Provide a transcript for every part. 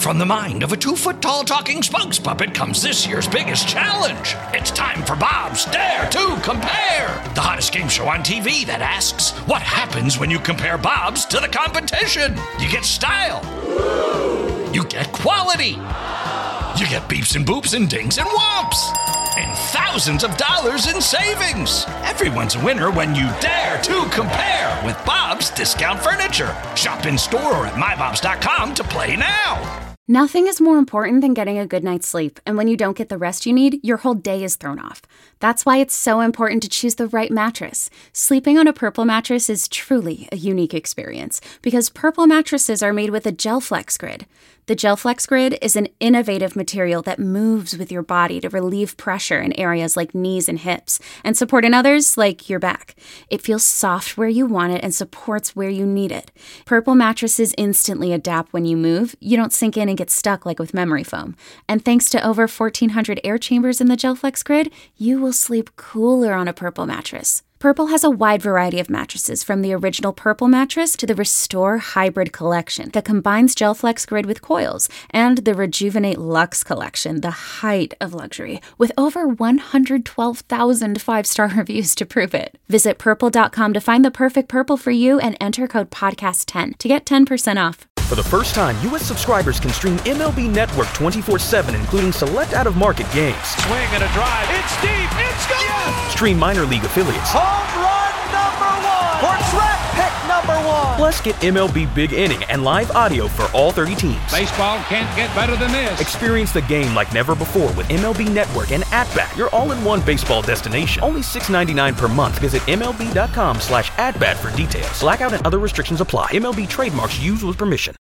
From the mind of a 2-foot-tall talking spokes puppet comes this year's biggest challenge. It's time for Bob's Dare to Compare, the hottest game show on TV that asks, what happens when you compare Bob's to the competition? You get style. You get quality. You get beeps and boops and dings and whomps. And thousands of dollars in savings. Everyone's a winner when you dare to compare with Bob's Discount Furniture. Shop in store or at mybobs.com to play now. Nothing is more important than getting a good night's sleep, and when you don't get the rest you need, your whole day is thrown off. That's why it's so important to choose the right mattress. Sleeping on a Purple mattress is truly a unique experience, because Purple mattresses are made with a GelFlex Grid. The GelFlex Grid is an innovative material that moves with your body to relieve pressure in areas like knees and hips, and support in others like your back. It feels soft where you want it and supports where you need it. Purple mattresses instantly adapt when you move. You don't sink in and get stuck like with memory foam. And thanks to over 1,400 air chambers in the GelFlex Grid, you will sleep cooler on a Purple mattress. Purple has a wide variety of mattresses, from the original Purple mattress to the Restore Hybrid collection that combines GelFlex Grid with coils, and the Rejuvenate Luxe collection, the height of luxury, with over 112,000 five-star reviews to prove it. Visit purple.com to find the perfect Purple for you and enter code podcast10 to get 10% off. For the first time, U.S. subscribers can stream MLB Network 24/7, including select out-of-market games. Swing and a drive. It's deep. It's gone. Yes! Stream minor league affiliates. Home run number 1. Or draft pick number 1. Plus, get MLB Big Inning and live audio for all 30 teams. Baseball can't get better than this. Experience the game like never before with MLB Network and At-Bat, your all-in-one baseball destination. Only $6.99 per month. Visit MLB.com/AtBat for details. Blackout and other restrictions apply. MLB trademarks used with permission.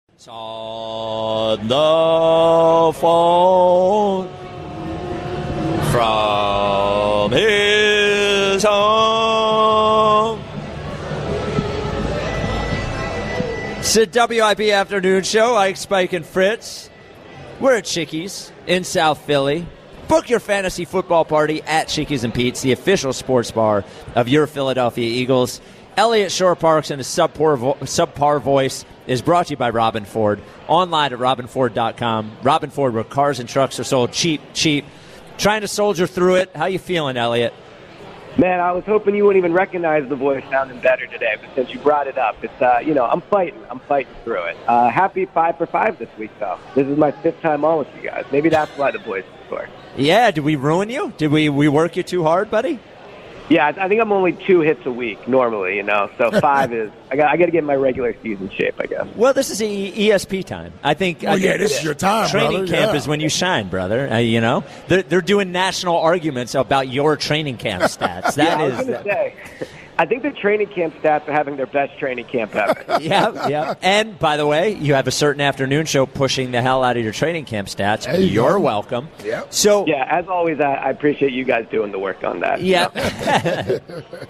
On the phone from his home. It's the WIP Afternoon Show. Ike, Spike, and Fritz. We're at Chickies in South Philly. Book your fantasy football party at Chickies and Pete's, the official sports bar of your Philadelphia Eagles. Elliott Shore Parks and his subpar voice is brought to you by Robin Ford. Online at robinford.com. Robin Ford, where cars and trucks are sold cheap. Trying to soldier through it. How you feeling, Elliott? Man, I was hoping you wouldn't even recognize the voice sounding better today, but since you brought it up, it's I'm fighting through it. Happy 5 for 5 this week, though. This is my 5th time on with you guys. Maybe that's why the voice is sore. Yeah, did we ruin you? Did we work you too hard, buddy? Yeah, I think I'm only 2 hits a week normally, so 5 is I got to get in my regular season shape, I guess. Well, this is ESP time. I think. This is your time. Training brother. camp is when you shine, brother. They're doing national arguments about your training camp stats. I was going to say. I think the training camp stats are having their best training camp ever. Yeah. And, by the way, you have a certain afternoon show pushing the hell out of your training camp stats. You're welcome. Yeah. So, as always, I appreciate you guys doing the work on that. Yeah.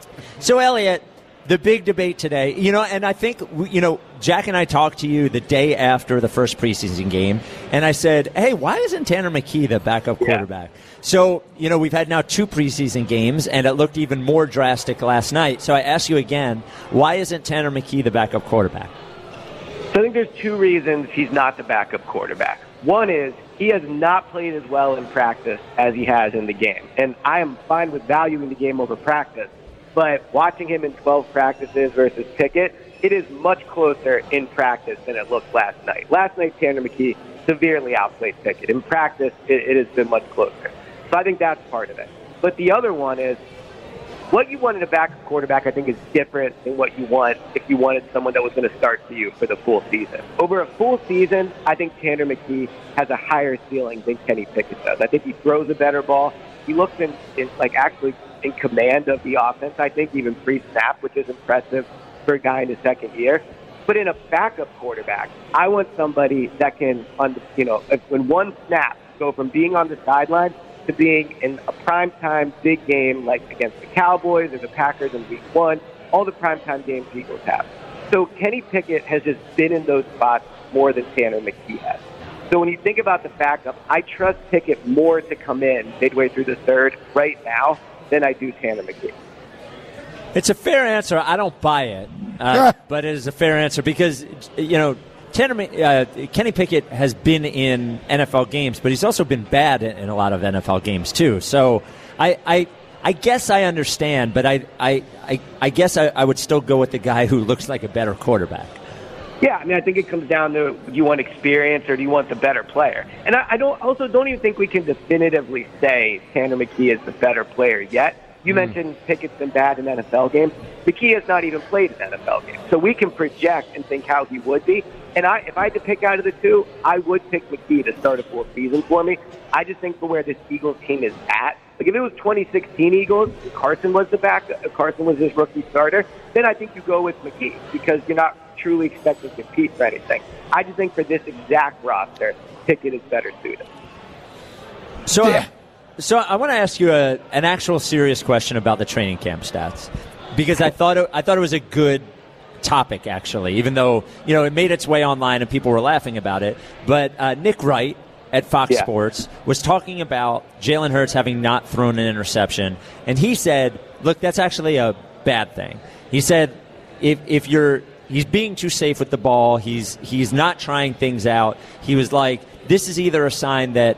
So, Elliott, the big debate today, and I think, Jack and I talked to you the day after the first preseason game, and I said, hey, why isn't Tanner McKee the backup quarterback? So, we've had now 2 preseason games, and it looked even more drastic last night. So I ask you again, why isn't Tanner McKee the backup quarterback? So I think there's 2 reasons he's not the backup quarterback. One is he has not played as well in practice as he has in the game. And I am fine with valuing the game over practice. But watching him in 12 practices versus Pickett, it is much closer in practice than it looked last night. Last night, Tanner McKee severely outplayed Pickett. In practice, it has been much closer. So I think that's part of it. But the other one is what you want in a backup quarterback, I think, is different than what you want if you wanted someone that was going to start for you for the full season. Over a full season, I think Tanner McKee has a higher ceiling than Kenny Pickett does. I think he throws a better ball. He looks actually in command of the offense, I think, even pre-snap, which is impressive for a guy in his second year. But in a backup quarterback, I want somebody that can, when one snap, go from being on the sideline to being in a primetime big game like against the Cowboys or the Packers in Week 1, all the primetime games the Eagles have. So Kenny Pickett has just been in those spots more than Tanner McKee has. So when you think about the backup, I trust Pickett more to come in midway through the third right now than I do Tanner McKee. It's a fair answer. I don't buy it, but it is a fair answer because, Kenny Pickett has been in NFL games, but he's also been bad in a lot of NFL games too. So I guess I understand, but I guess I would still go with the guy who looks like a better quarterback. Yeah, I mean, I think it comes down to, do you want experience or do you want the better player? And I don't even think we can definitively say Tanner McKee is the better player yet. You mentioned Pickett's been bad in NFL games. McKee has not even played an NFL game. So we can project and think how he would be. And if I had to pick out of the two, I would pick McKee to start a full season for me. I just think for where this Eagles team is at, like if it was 2016 Eagles, Carson was Carson was his rookie starter, then I think you go with McKee because you're not truly expecting to compete for anything. I just think for this exact roster, Pickett is better suited. So I want to ask you an actual serious question about the training camp stats, because I thought it was a good topic, actually, even though it made its way online and people were laughing about it. But Nick Wright at Fox Sports was talking about Jalen Hurts having not thrown an interception, and he said, look, that's actually a bad thing. He said he's being too safe with the ball, he's not trying things out. He was like, this is either a sign that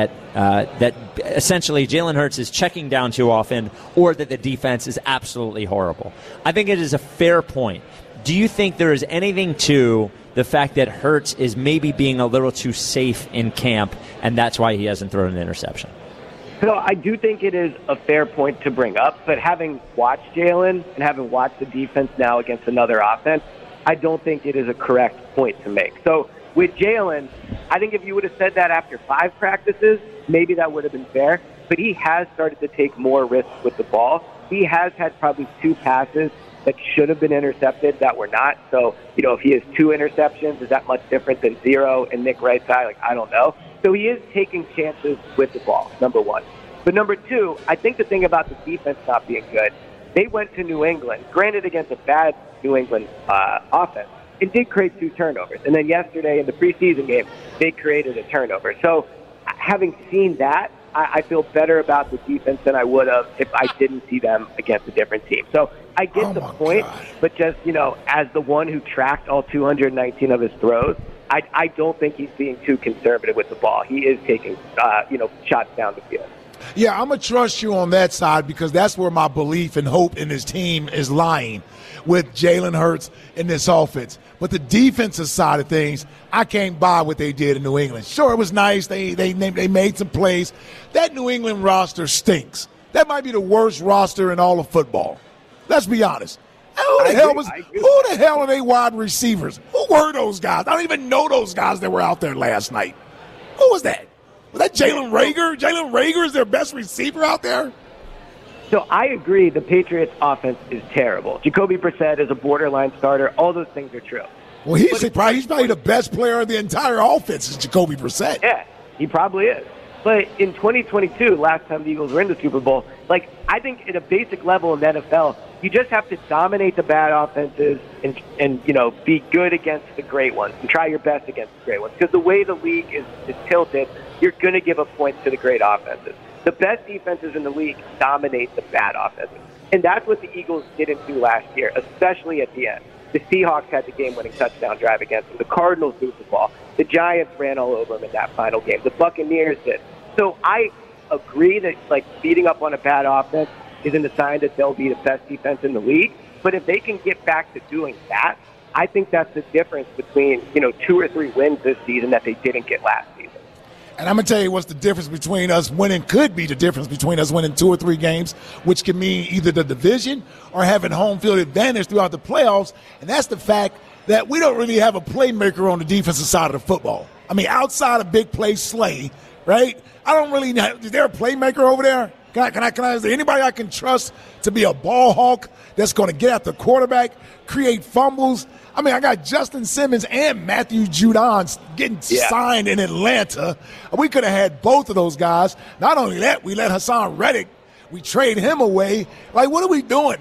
essentially Jalen Hurts is checking down too often, or that the defense is absolutely horrible. I think it is a fair point. Do you think there is anything to the fact that Hurts is maybe being a little too safe in camp, and that's why he hasn't thrown an interception? So I do think it is a fair point to bring up, but having watched Jalen and having watched the defense now against another offense, I don't think it is a correct point to make. So with Jalen, I think if you would have said that after 5 practices, maybe that would have been fair. But he has started to take more risks with the ball. He has had probably 2 passes that should have been intercepted that were not. So, if he has 2 interceptions, is that much different than 0 in Nick Wright's eye? I don't know. So he is taking chances with the ball, number 1. But number 2, I think the thing about the defense not being good, they went to New England, granted against a bad New England offense. It did create 2 turnovers. And then yesterday in the preseason game, they created a turnover. So having seen that, I feel better about the defense than I would have if I didn't see them against a different team. So I get the point, but just, as the one who tracked all 219 of his throws, I don't think he's being too conservative with the ball. He is taking, shots down the field. Yeah, I'm going to trust you on that side because that's where my belief and hope in his team is lying with Jalen Hurts in this offense. But the defensive side of things, I can't buy what they did in New England. Sure, it was nice. They made some plays. That New England roster stinks. That might be the worst roster in all of football. Let's be honest. Who the hell are they wide receivers? Who were those guys? I don't even know those guys that were out there last night. Who was that? Was that Jalen Reagor? Jalen Reagor is their best receiver out there? So I agree the Patriots' offense is terrible. Jacoby Brissett is a borderline starter. All those things are true. Well, he's probably the best player of the entire offense is Jacoby Brissett. Yeah, he probably is. But in 2022, last time the Eagles were in the Super Bowl, I think at a basic level in the NFL, you just have to dominate the bad offenses and be good against the great ones and try your best against the great ones. Because the way the league is tilted, you're going to give up points to the great offenses. The best defenses in the league dominate the bad offenses. And that's what the Eagles didn't do last year, especially at the end. The Seahawks had the game-winning touchdown drive against them. The Cardinals moved the ball. The Giants ran all over them in that final game. The Buccaneers did. So I agree that beating up on a bad offense isn't a sign that they'll be the best defense in the league. But if they can get back to doing that, I think that's the difference between 2 or 3 wins this season that they didn't get last season. And I'm going to tell you what's the difference between us winning, could be the difference between us winning 2 or 3 games, which can mean either the division or having home field advantage throughout the playoffs. And that's the fact that we don't really have a playmaker on the defensive side of the football. I mean, outside of big play Slay, right? I don't really know. Is there a playmaker over there? Is there anybody I can trust to be a ball hawk that's going to get at the quarterback, create fumbles? I mean, I got Justin Simmons and Matthew Judon getting signed in Atlanta. We could have had both of those guys. Not only that, we let Hassan Reddick, we trade him away. What are we doing?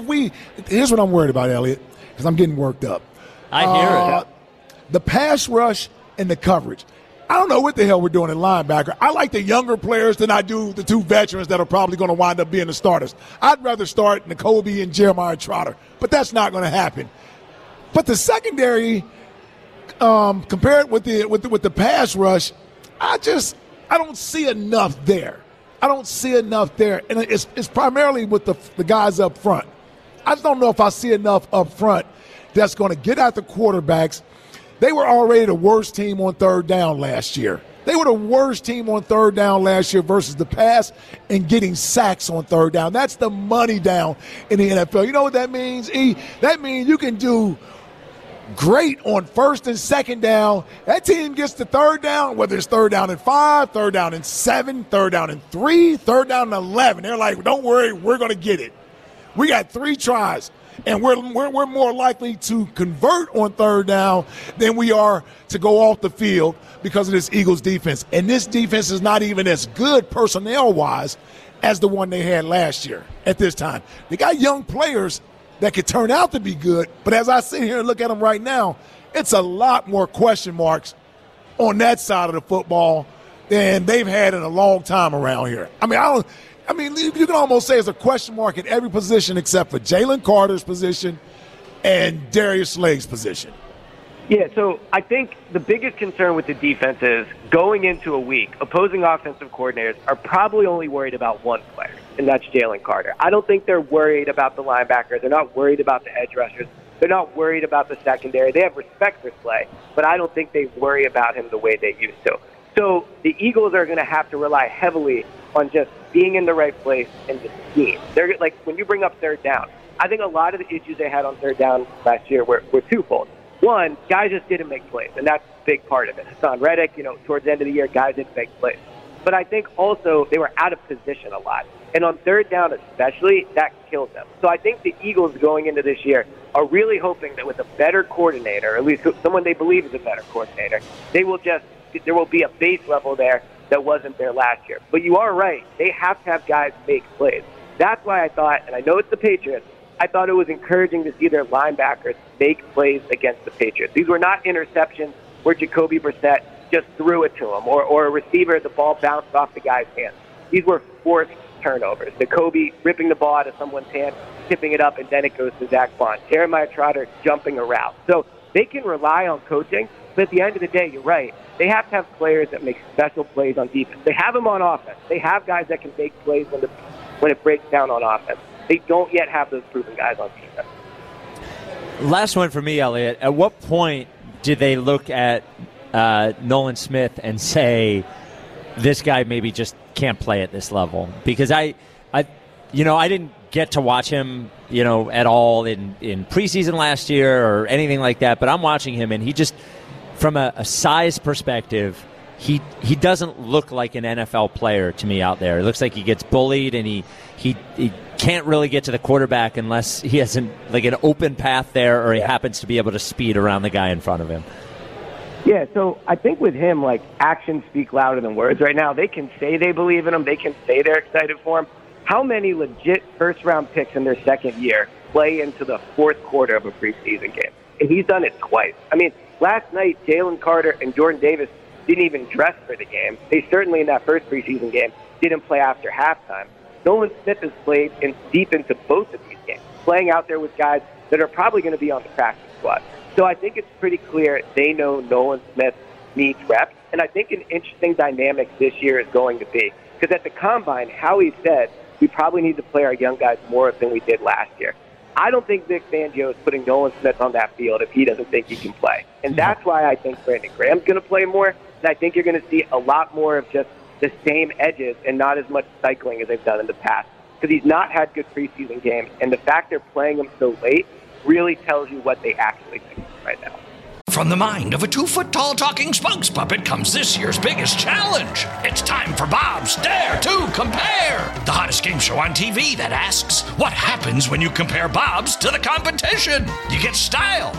Here's what I'm worried about, Elliot, because I'm getting worked up. I hear it. The pass rush and the coverage. I don't know what the hell we're doing at linebacker. I like the younger players than I do the 2 veterans that are probably going to wind up being the starters. I'd rather start N'Kobe and Jeremiah Trotter, but that's not going to happen. But the secondary, compared with the pass rush, I don't see enough there. I don't see enough there, and it's primarily with the guys up front. I just don't know if I see enough up front that's going to get out the quarterbacks. They were already the worst team on third down last year. They were the worst team on third down last year versus the pass and getting sacks on third down. That's the money down in the NFL. You know what that means, E? That means you can do great on first and second down. That team gets to third down, whether it's third down and 5, third down and 7, third down and 3, third down and 11. They're like, don't worry, we're going to get it. We got 3 tries, and we're more likely to convert on third down than we are to go off the field because of this Eagles defense. And this defense is not even as good personnel-wise as the one they had last year at this time. They got young players that could turn out to be good, but as I sit here and look at them right now, it's a lot more question marks on that side of the football than they've had in a long time around here. I mean, you can almost say it's a question mark at every position except for Jalen Carter's position and Darius Slade's position. Yeah, so I think the biggest concern with the defense is going into a week, opposing offensive coordinators are probably only worried about one player, and that's Jalen Carter. I don't think they're worried about the linebackers. They're not worried about the edge rushers. They're not worried about the secondary. They have respect for Slay, but I don't think they worry about him the way they used to. So the Eagles are going to have to rely heavily on just being in the right place and the scheme. They're like, when you bring up third down, I think a lot of the issues they had on third down last year were twofold. One, guys just didn't make plays, and that's a big part of it. Hassan Reddick, towards the end of the year, guys didn't make plays. But I think also they were out of position a lot. And on third down especially, that killed them. So I think the Eagles going into this year are really hoping that with a better coordinator, or at least someone they believe is a better coordinator, there will be a base level there that wasn't there last year. But you are right. They have to have guys make plays. That's why I thought, and I know it's the Patriots, I thought it was encouraging to see their linebackers make plays against the Patriots. These were not interceptions where Jacoby Brissett just threw it to him, or a receiver, the ball bounced off the guy's hand. These were forced turnovers. Jacoby ripping the ball out of someone's hand, tipping it up, and then it goes to Zach Bond. Jeremiah Trotter jumping a route. So they can rely on coaching, but at the end of the day, you're right. They have to have players that make special plays on defense. They have them on offense. They have guys that can make plays when it breaks down on offense. They don't yet have those proven guys on defense. Last one for me, Elliot. At what point did they look at Nolan Smith and say, this guy maybe just can't play at this level? Because I didn't get to watch him, at all in preseason last year or anything like that. But I'm watching him, and he just, from a size perspective, he doesn't look like an NFL player to me out there. It looks like he gets bullied, and he can't really get to the quarterback unless he has an open path there, or he happens to be able to speed around the guy in front of him. Yeah, so I think with him, actions speak louder than words right now. They can say they believe in him. They can say they're excited for him. How many legit first-round picks in their second year play into the fourth quarter of a preseason game? And he's done it twice. I mean, last night, Jalen Carter and Jordan Davis didn't even dress for the game. They certainly, in that first preseason game, didn't play after halftime. Nolan Smith has played deep into both of these games, playing out there with guys that are probably going to be on the practice squad. So I think it's pretty clear they know Nolan Smith needs reps. And I think an interesting dynamic this year is going to be, because at the Combine, Howie said we probably need to play our young guys more than we did last year. I don't think Vic Fangio is putting Nolan Smith on that field if he doesn't think he can play. And that's why I think Brandon Graham's going to play more. And I think you're going to see a lot more of just the same edges and not as much cycling as they've done in the past. Because he's not had good preseason games. And the fact they're playing him so late really tells you what they actually think right now. From the mind of a 2-foot-tall talking spokes puppet comes this year's biggest challenge. It's time for Bob's Dare to Compare, the hottest game show on TV that asks, what happens when you compare Bob's to the competition? You get style.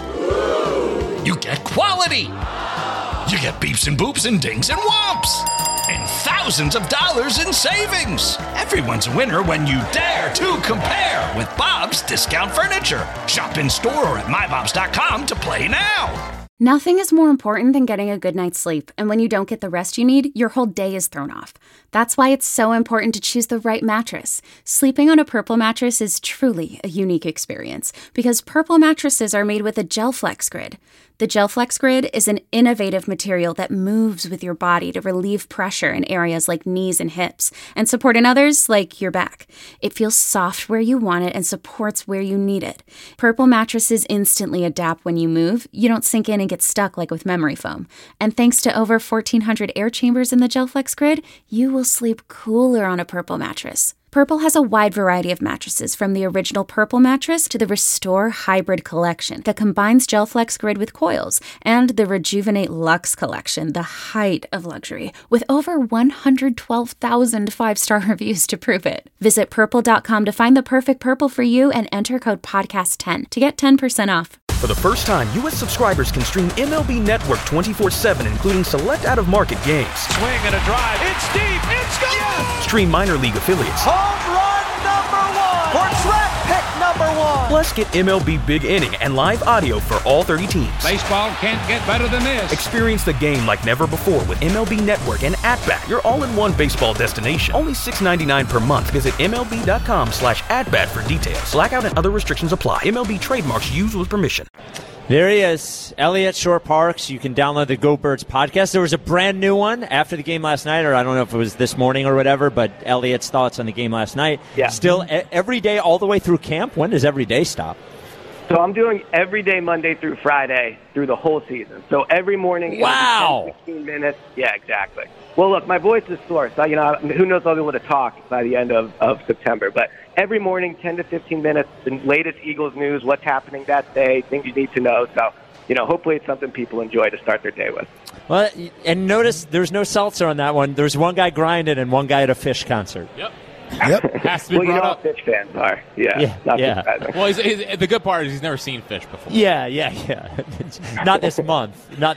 You get quality. You get beeps and boops and dings and whomps. And thousands of dollars in savings. Everyone's a winner when you dare to compare with Bob's Discount Furniture. Shop in store or at mybobs.com to play now. Nothing is more important than getting a good night's sleep, and when you don't get the rest you need, your whole day is thrown off. That's why it's so important to choose the right mattress. Sleeping on a Purple mattress is truly a unique experience, because Purple mattresses are made with a Gel Flex grid. The GelFlex Grid is an innovative material that moves with your body to relieve pressure in areas like knees and hips and support in others like your back. It feels soft where you want it and supports where you need it. Purple mattresses instantly adapt when you move. You don't sink in and get stuck like with memory foam. And thanks to over 1,400 air chambers in the GelFlex Grid, you will sleep cooler on a Purple mattress. Purple has a wide variety of mattresses, from the original Purple mattress to the Restore Hybrid collection that combines GelFlex Grid with coils, and the Rejuvenate Luxe collection, the height of luxury, with over 112,000 5-star reviews to prove it. Visit purple.com to find the perfect Purple for you and enter code podcast10 to get 10% off. For the first time, U.S. subscribers can stream MLB Network 24/7, including select out-of-market games. Swing and a drive. It's deep. It's gone. Yes. Stream minor league affiliates. Home run number 1. Or draft pick number 1. Plus, get MLB Big Inning and live audio for all 30 teams. Baseball can't get better than this. Experience the game like never before with MLB Network and At-Bat, your all-in-one baseball destination. Only $6.99 per month. Visit MLB.com/AtBat for details. Blackout and other restrictions apply. MLB trademarks used with permission. There he is, Elliott Shorr-Parks. You can download the Go Birds podcast. There was a brand new one after the game last night, or I don't know if it was this morning or whatever, but Elliott's thoughts on the game last night. Yeah. Still every day all the way through camp? When does every day stop? So I'm doing every day, Monday through Friday, through the whole season. So every morning, wow, 10, 15 minutes. Yeah, exactly. Well, look, my voice is sore, so who knows if I'll be able to talk by the end of September. But every morning, 10 to 15 minutes, the latest Eagles news, what's happening that day, things you need to know. So, hopefully it's something people enjoy to start their day with. Well, and notice there's no seltzer on that one. There's one guy grinding and one guy at a Fish concert. Yep. Yep. Has to be brought up. Fish fans are. Yeah. Not surprising. Well, the good part is he's never seen Fish before. Yeah. Not this month.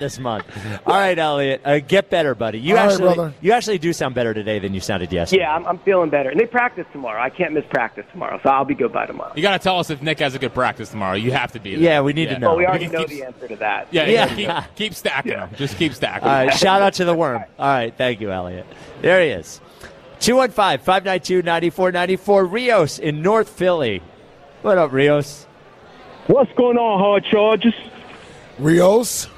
All right, Elliott, get better, buddy. You actually do sound better today than you sounded yesterday. Yeah, I'm feeling better. And they practice tomorrow. I can't miss practice tomorrow, so I'll be good by tomorrow. You got to tell us if Nick has a good practice tomorrow. You have to be there. Yeah, we need to know. Well, we already know the answer to that. Yeah. Keep stacking them. Just keep stacking them. All right, shout out to the worm. All right, thank you, Elliott. There he is. 215-592-9494. Rios in North Philly. What up, Rios? What's going on, Hard Chargers? Rios?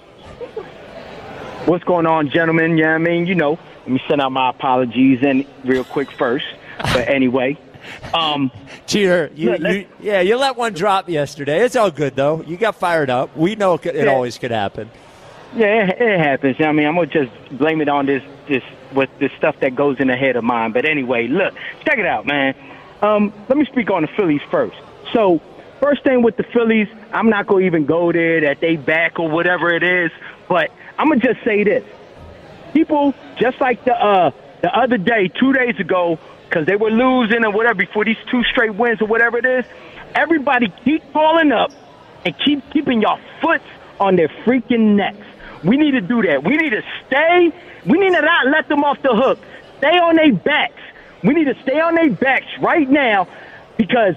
What's going on, gentlemen? Yeah, let me send out my apologies real quick first. But anyway. Cheater, you let one drop yesterday. It's all good, though. You got fired up. We know it always could happen. Yeah, it happens. I'm going to just blame it on this with this stuff that goes in the head of mine. But anyway, look, check it out, man. Let me speak on the Phillies first. So, first thing with the Phillies, I'm not going to even go there that they back or whatever it is, but I'm going to just say this. People, just like the other day, 2 days ago, because they were losing or whatever before these 2 straight wins or whatever it is, everybody keep calling up and keep keeping your foot on their freaking necks. We need to do that. We need to stay. We need to not let them off the hook. Stay on their backs. We need to stay on their backs right now because,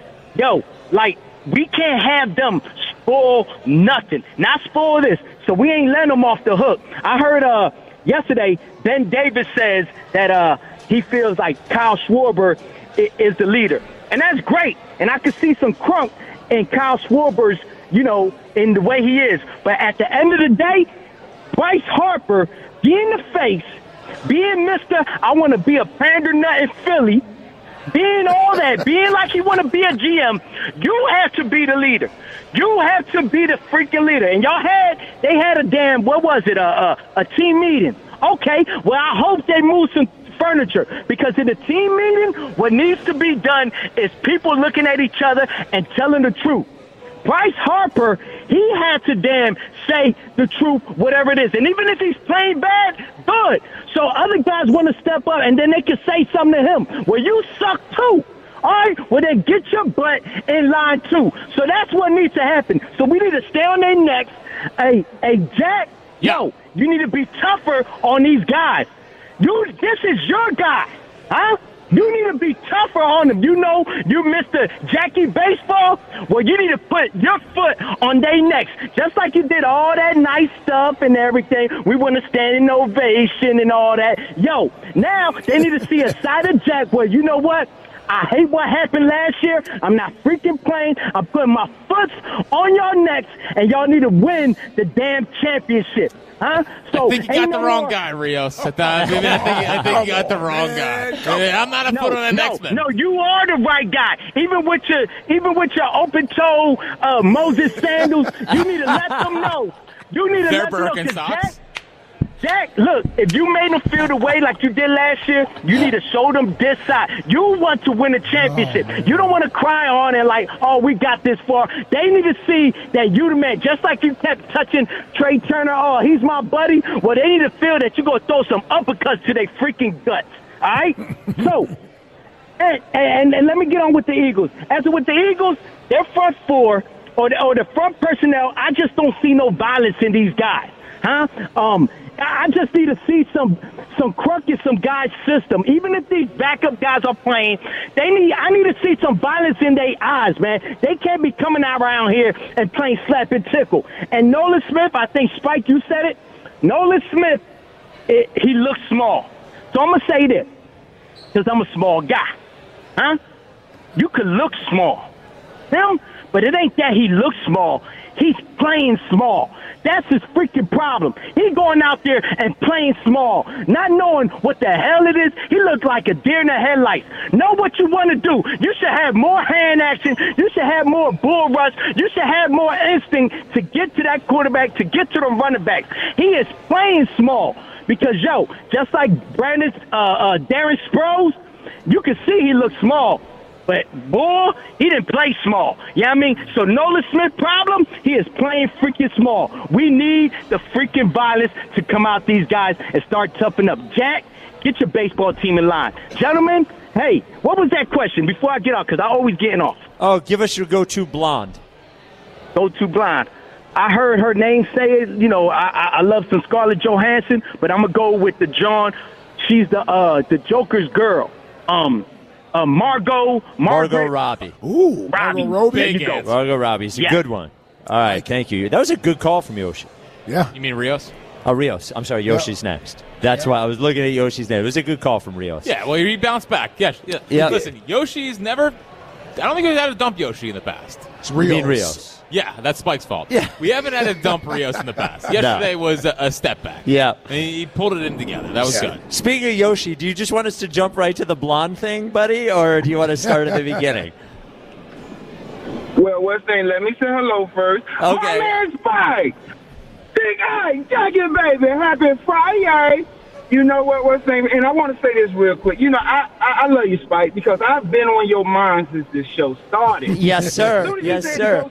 we can't have them spoil nothing. Not spoil this. So we ain't letting them off the hook. I heard yesterday Ben Davis says that he feels like Kyle Schwarber is the leader. And that's great. And I can see some crunk in Kyle Schwarber's, in the way he is. But at the end of the day, Bryce Harper, being the face, being Mr. I want to be a pander nut in Philly, being all that, being like he want to be a GM, you have to be the leader. You have to be the freaking leader. And they had a damn, what was it, a team meeting. Okay, well, I hope they move some furniture because in the team meeting, what needs to be done is people looking at each other and telling the truth. Bryce Harper, he had to damn say the truth, whatever it is. And even if he's playing bad, good. So other guys want to step up, and then they can say something to him. Well, you suck too. All right? Well, then get your butt in line too. So that's what needs to happen. So we need to stay on their necks. Hey, Jack, you need to be tougher on these guys. This is your guy, huh? You need to be tougher on them. You Mr. Jackie Baseball? Well, you need to put your foot on their necks. Just like you did all that nice stuff and everything. We want to stand in ovation and all that. Now they need to see a side of Jack where, you know what? I hate what happened last year. I'm not freaking playing. I'm putting my foot on your necks, and y'all need to win the damn championship. Huh? So I think you got the wrong guy, Rios. I think you got the wrong guy. I'm not a foot on the next man. No, you are the right guy. Even with your open toe Moses sandals, you need to let them know. You need to let them know. Birkenstocks. Jack, look, if you made them feel the way like you did last year, you need to show them this side. You want to win a championship. You don't want to cry on and like, oh, we got this far. They need to see that you the man. Just like you kept touching Trey Turner, oh, he's my buddy. Well, they need to feel that you're going to throw some uppercuts to their freaking guts. All right? So, and let me get on with the Eagles. As with the Eagles, their front four or the front personnel, I just don't see no violence in these guys. Huh? I just need to see some crunk in some guys' system. Even if these backup guys are playing, I need to see some violence in their eyes, man. They can't be coming out around here and playing slap and tickle. And Nolan Smith, I think, Spike, you said it. Nolan Smith, he looks small. So I'm going to say this, because I'm a small guy. Huh? You could look small. But it ain't that he looks small. He's playing small. That's his freaking problem. He going out there and playing small, not knowing what the hell it is. He looks like a deer in the headlights. Know what you want to do. You should have more hand action. You should have more bull rush. You should have more instinct to get to that quarterback, to get to the running backs. He is playing small because, just like Darren Sproles, you can see he looks small. But, boy, he didn't play small. You know what I mean? So Nolan Smith problem, he is playing freaking small. We need the freaking violence to come out these guys and start toughing up. Jack, get your baseball team in line. Gentlemen, hey, what was that question before I get off? Because I always getting off. Oh, give us your go-to blonde. Go-to blonde. I heard her name say it. You know, I love some Scarlett Johansson, but I'm going to go with the John. She's the Joker's girl. Margot Robbie. Ooh, Robbie. Margot Robbie. There you go. Margot Robbie's a good one. All right, thank you. That was a good call from Yoshi. Yeah. You mean Rios? Oh, Rios. I'm sorry, Yoshi's next. That's why I was looking at Yoshi's name. It was a good call from Rios. Yeah, well, he bounced back. Yeah. Listen, Yoshi's never – I don't think we've had to dump Yoshi in the past. It's Rios. You mean Rios. Yeah, that's Spike's fault. Yeah. We haven't had to dump Rios in the past. Yesterday was a step back. Yeah. And he pulled it in together. That was good. Speaking of Yoshi, do you just want us to jump right to the blonde thing, buddy, or do you want to start at the beginning? Well, what's thing? Let me say hello first. Okay. My man Spike. Big eye, Jackie, baby. Happy Friday. You know what's name? And I want to say this real quick. You know, I love you, Spike, because I've been on your mind since this show started. Yes, sir. Yes, sir.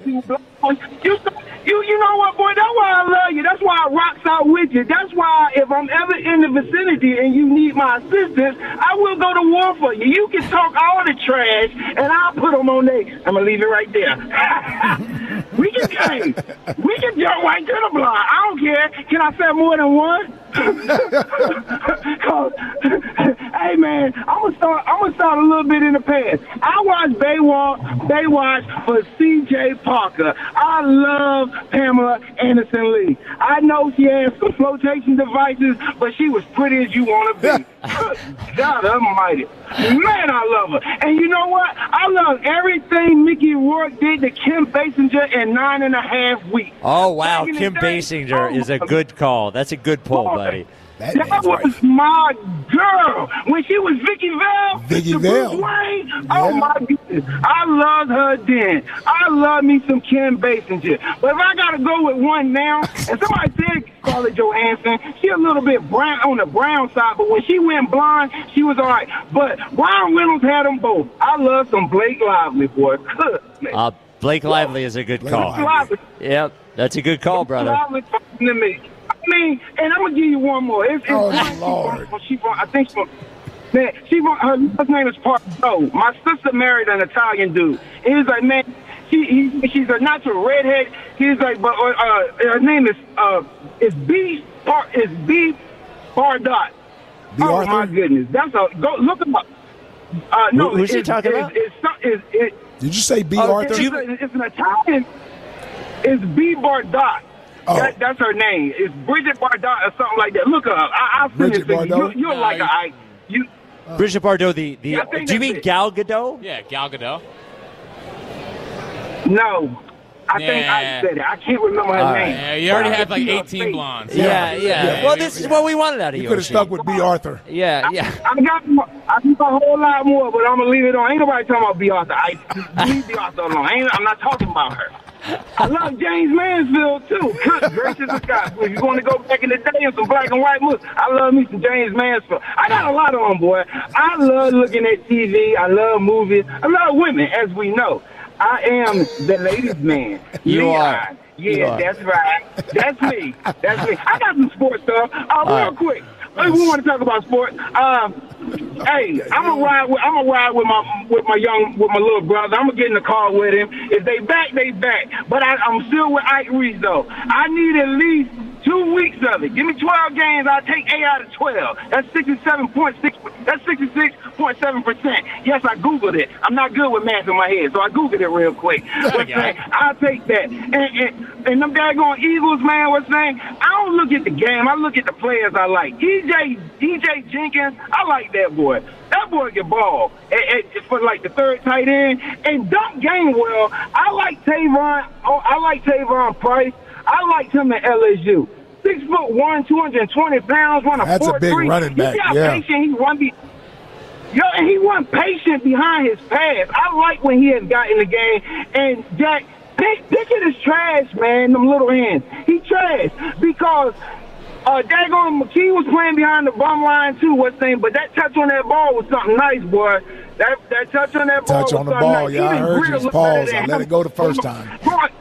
You know what, boy? That's why I love you. That's why I rocks out with you. That's why if I'm ever in the vicinity and you need my assistance, I will go to war for you. You can talk all the trash, and I'll put them on there. I'm going to leave it right there. We can jump right to the block. I don't care. Can I say more than one? Hey man, I'm gonna start a little bit in the past. I watched Baywatch for C.J. Parker. I love Pamela Anderson Lee. I know she has some flotation devices, but she was pretty as you want to be. God almighty. Man, I love her. And you know what? I love everything Mickey Rourke did to Kim Basinger in 9.5 weeks. Oh, wow. Kim Basinger is a good call. That's a good pull, buddy. That was my girl. When she was Vicky Vale. Vicky Vale. Yeah. Oh, my goodness. I loved her then. I love me some Kim Basinger. But if I got to go with one now, and somebody said Scarlett Johansson, she a little bit brown on the brown side, but when she went blonde, she was all right. But Ryan Reynolds had them both. I love some Blake Lively, boy. Blake Lively is a good call. Yep, that's a good call, brother. Lively to me. I mean, and I'm gonna give you one more. Lord. I think her last name is Pardo. My sister married an Italian dude. And he's like, man, she's a natural redhead. He's like, but her name is B Bardot. Oh my goodness, that's go look him up. No, who's she talking about? Did you say B. Arthur? It's an Italian. It's B Bardot. Oh. That's her name. It's Bridget Bardot or something like that. Look her up. I'll send it to you. You're like Brigitte Bardot, do you mean Gal Gadot? Yeah, Gal Gadot. No. I think I said it. I can't remember her name. Yeah, you already had like 18 blondes. Yeah. Well, this is what we wanted out of you. You could have stuck with B. Arthur. Yeah. I got a whole lot more, but I'm going to leave it on. Ain't nobody talking about B. Arthur. Leave B. Arthur alone. I'm not talking about her. I love James Mansfield, too. Good gracious of God. If you want to go back in the day and some black and white movies, I love me some James Mansfield. I got a lot of them, boy. I love looking at TV. I love movies. I love women, as we know. I am the ladies' man. You are. Yeah, that's right. That's me. I got some sports stuff. Real quick. We want to talk about sports. Hey, I'm gonna ride with my little brother. I'm gonna get in the car with him. If they back, they back. But I'm still with Ike Reese though. I need at least 2 weeks of it. Give me 12 games. I'll take 8 out of 12. That's 67.6. That's 66.7%. Yes, I Googled it. I'm not good with math in my head, so I Googled it real quick. I'll take that. And them daggone Eagles, man, what's saying? I don't look at the game. I look at the players I like. DJ Jenkins, I like that boy. That boy can ball for like the third tight end. And Dunk Gainwell, I like Tavon Price. I liked him at LSU. 6'1", 220 pounds, run a 4.3. That's a big running back. You see how patient he run. And he wasn't patient behind his pass. I like when he has got in the game. And Jack, Pickett is trash, man. Them little hands. He trash because daggone McKee was playing behind the bum line too. But that touch on that ball was something nice, boy. That touch on that ball. Touch on the ball, yeah. I heard you pause. I let it go the first time.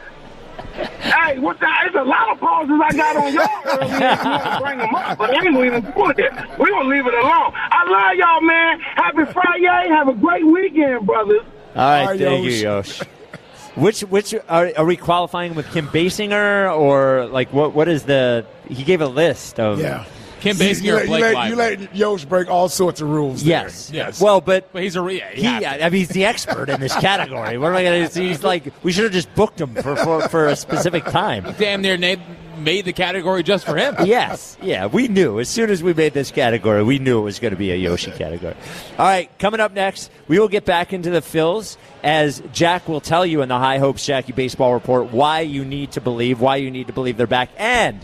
Hey, what's that? There's a lot of pauses I got on y'all earlier. You want to bring them up, but I ain't going to even put it. We're going to leave it alone. I love y'all, man. Happy Friday. Have a great weekend, brothers. All right, thank you, Yosh. Which are we qualifying with Kim Basinger or like what is the? He gave a list of. Yeah. Kim Basinger or Blake Lively? You let Yosh break all sorts of rules. Yes. Yes. Well, but he's he's the expert in this category. What am I going to? He's like, we should have just booked him for a specific time. Damn near made the category just for him. Yes. Yeah, we knew. As soon as we made this category, we knew it was going to be a Yoshi category. All right, coming up next, we will get back into the Phils as Jack will tell you in the High Hopes Jackie Baseball Report why you need to believe they're back, and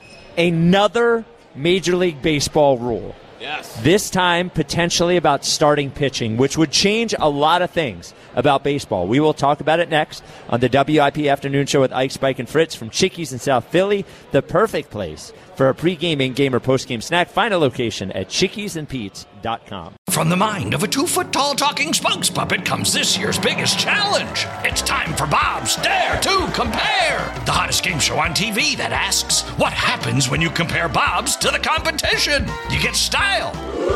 another Major League Baseball rule. Yes. This time, potentially about starting pitching, which would change a lot of things about baseball. We will talk about it next on the WIP Afternoon Show with Ike, Spike, and Fritz from Chickies in South Philly, the perfect place for a pregame, in-game, or postgame snack. Find a location at chickiesandpete's.com. From the mind of a 2-foot-tall talking spokes puppet comes this year's biggest challenge. It's time for Bob's Dare to Compare, the hottest game show on TV that asks, what happens when you compare Bob's to the competition? You get style.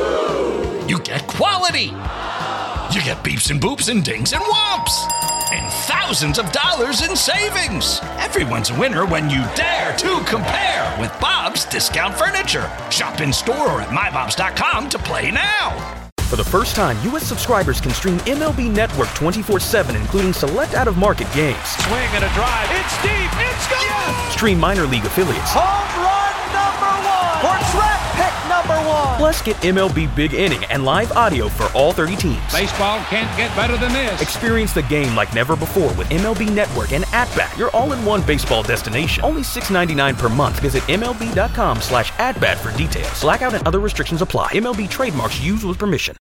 You get quality. You get beeps and boops and dings and whomps. And thousands of dollars in savings. Everyone's a winner when you dare to compare with Bob's Discount Furniture. Shop in store or at mybobs.com to play now. For the first time, U.S. subscribers can stream MLB Network 24/7, including select out-of-market games. Swing and a drive. It's deep. It's gone. Yes. Stream minor league affiliates. Home run number 1. Or draft pick number 1. Plus, get MLB Big Inning and live audio for all 30 teams. Baseball can't get better than this. Experience the game like never before with MLB Network and At-Bat, your all-in-one baseball destination. Only $6.99 per month. Visit MLB.com/AtBat for details. Blackout and other restrictions apply. MLB trademarks used with permission.